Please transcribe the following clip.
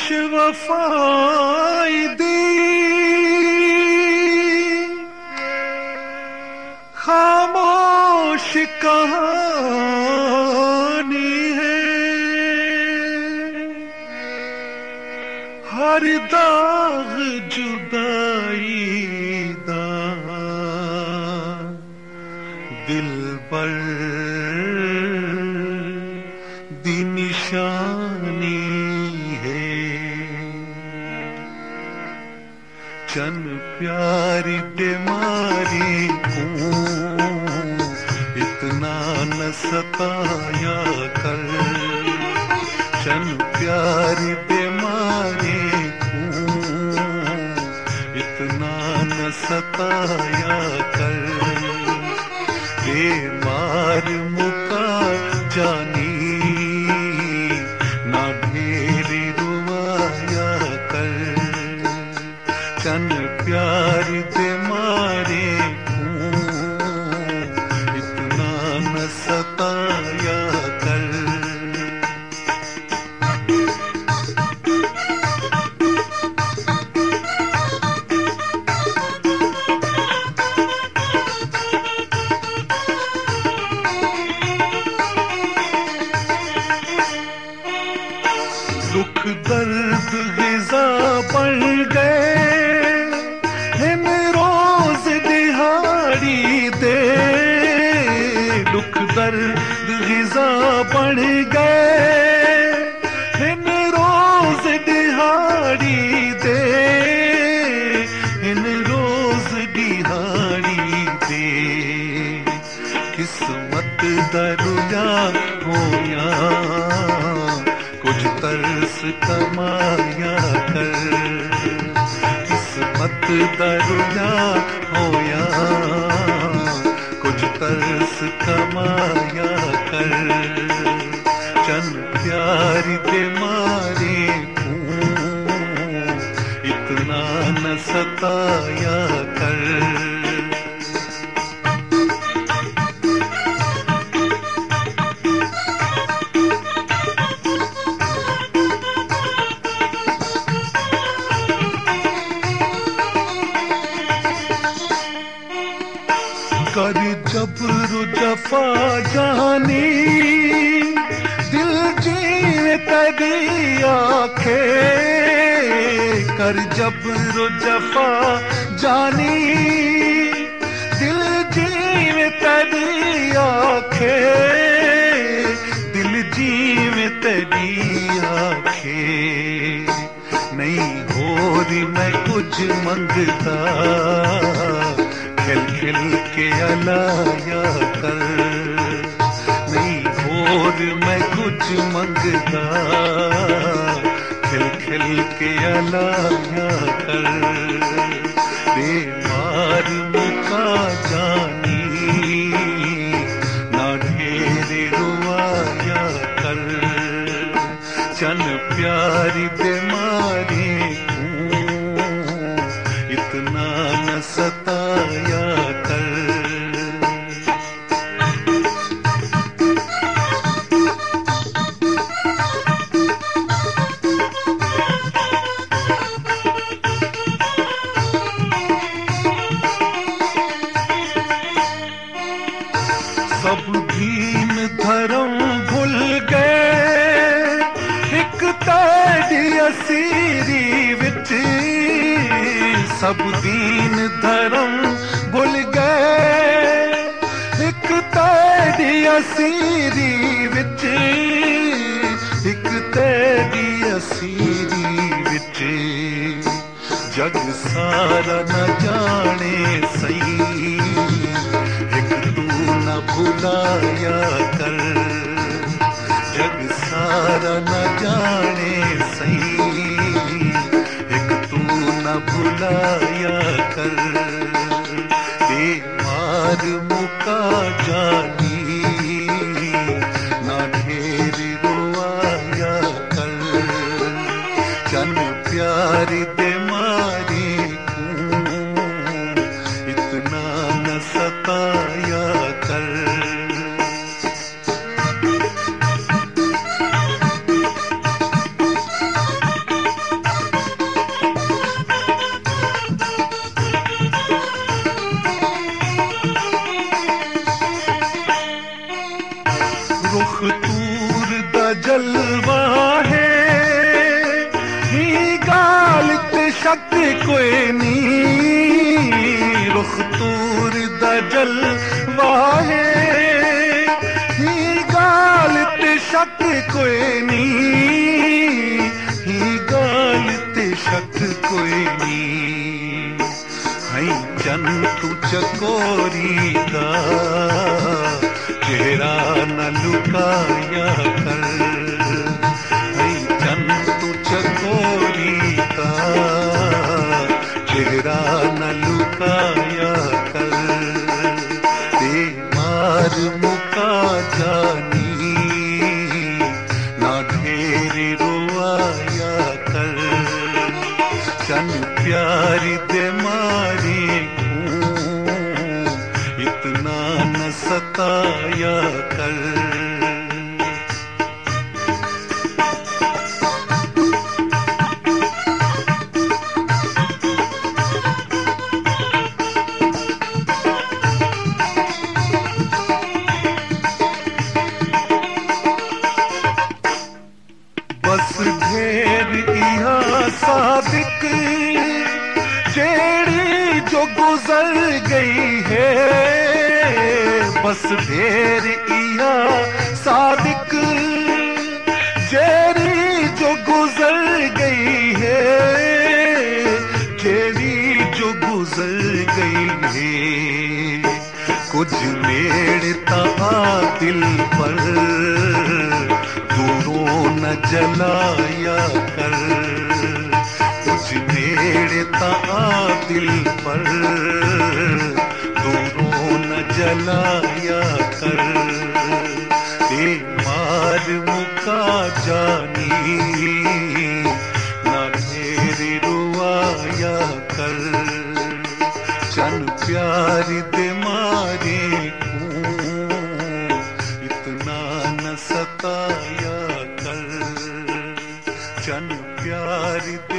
वफाई दी खामोश कहानी है। हर दाग जुदाई दा दिल पर दी निशानी है। चन प्यारी बीमारी को इतना न सताया कर। चन प्यारी बीमारी को इतना न सताया कर। बीमार मुका जानी ना ढेर रुवाया कर। चन प्यारी बीमारी को इतना न सताया कर। दुख दर्द ग़िज़ा बन गए हिन रोज दिहाड़ी दे। दुख दर्द ग़िज़ा बन गए हिन रोज दिहाड़ी दे। हिन रोज दिहाड़ी दे किस्मत दरुया होया कुछ तरस कमाया कर। किस्मत दरुया होया कुछ तरस कमाया कर। चन प्यारी बीमारी को इतना न सताया कर। कर जबर जफा जानी दिल जीने तेरी आखे। कर जबर जफा जानी दिल जीने तेरी आखे। दिल जीने तेरी आखे नहीं होर मैं कुछ मंगता। खिल खिल के अलाया कर नहीं और मैं कुछ मंगता। खिल खिल के अलाया कर। बीमार मुका जानी ना ढेर रुवाया कर। चन प्यारी बीमारी को इतना न सताया कर। सब दीन धर्म भूल गए एक तेरी असीरी विच। सब दीन धर्म भूल गए एक तेरी असीरी विच। एक तेरी असीरी विच जग सारा न जाने सही। एक तू न भुलाया कर। जग सारा न जाने सही। एक तू न भुलाया कर। बीमार मुका जानी ना ढेर रुवाया कर। चन प्यारी बीमारी को इतना न सताया कर। जल वाहे ही गाल ते शक कोई नी, ही गाल ते शक कोई नी। हई चन तू चकोरी दा चेहरा न लुकाया कर, हई चन तू चकोरी दा चेहरा न लुकाया कर। ते मार मुका जानी ना ढेर रोआया कर, चन प्यारी दे मारे इतना न सताया कर। बस ढेर इहा सादिक जेड़ी जो गुजर गई है, बस ढेर इहा सादिक जेड़ी जो गुजर गई है, जेड़ी जो गुजर गई है। कुछ नेड़ता दिल पर दूरों न जलाया कर, कुछ नेड़ता दिल पर दूरों न जलाया कर। ते मार मुका जानी ना ढेर रुआया कर, चन प्यारी दे मारे इतना न सताया कर, चन प्यारी दे